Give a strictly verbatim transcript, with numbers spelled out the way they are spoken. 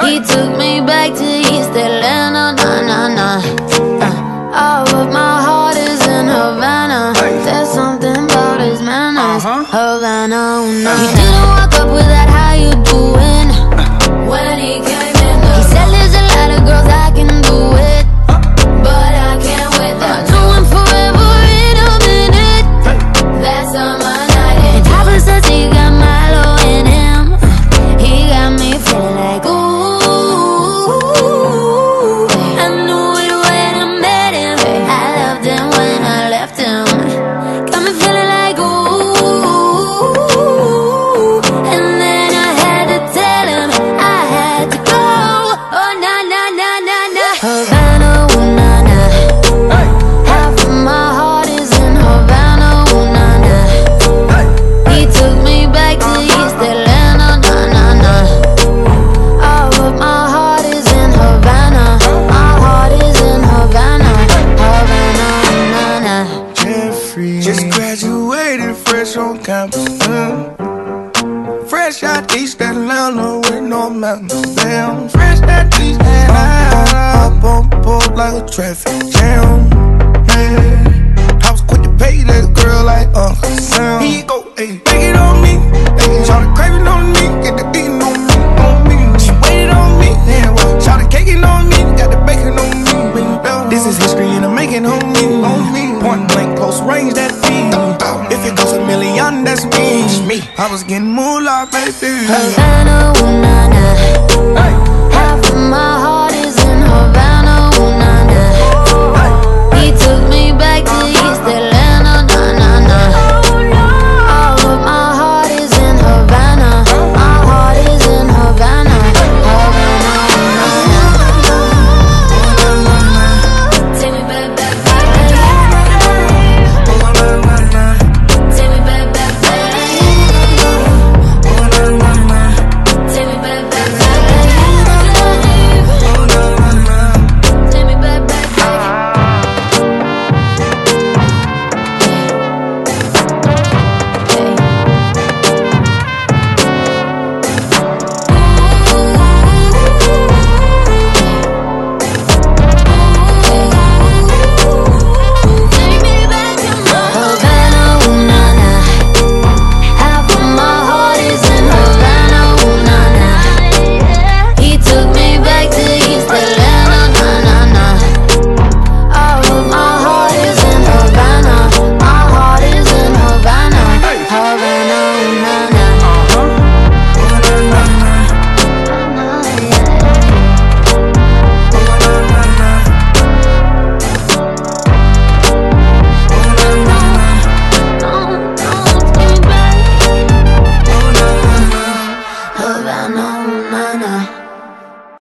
He took me back to East Atlanta, nah, nah, nah. Uh, all of my heart is in Havana. There's something about his manners, Havana, ooh, nah. He didn't walk up with that, how you doing? When he came in, he said there's a lot of girls I can do it, but I can't wait. They'll do him forever in a minute. That's on my night. And Papa says he got Milo in him. He got me feeling like ooh. I knew it when I met him. I loved him when I left him. Got me feeling like ooh. And then I had to tell him I had to go. Oh na na na na na. Havana, ooh na na. Half of my heart is in Havana, ooh na na. He took me back to East Atlanta, na na na. All of my heart is in Havana. My heart is in Havana, Havana, ooh na na. Jeffrey just graduated fresh on campus. Mm. Fresh out East Atlanta with no mountains. Damn, fresh out East Atlanta. Up on the board like a traffic jam. Yeah, I was quick to pay that girl like Uncle Sam. Here you go, ayy, take it on me. Ayy, shout the craving on me, get the beating on me, on me. She waited on me, yeah, well, shout the caking on me, got the bacon on me. This is history and I'm making on me, on me. Point blank, close range, that beat. If it goes a million, that's me. I was getting moolah, baby. Havana, ooh